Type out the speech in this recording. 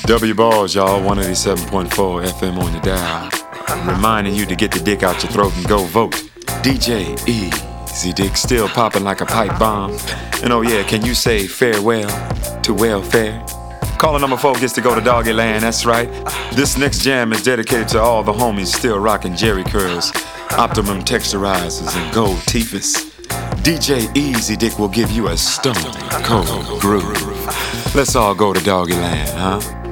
W Balls, y'all, 187.4 FM on your dial. Reminding you to get the dick out your throat and go vote. DJ Easy Dick still popping like a pipe bomb. And oh yeah, can you say farewell to welfare? Caller number 4 gets to go to Doggy Land, that's right. This next jam is dedicated to all the homies still rocking Jerry curls, Optimum texturizers, and gold teethers. DJ Easy Dick will give you a stone cold groove. Let's all go to Doggy Land, huh?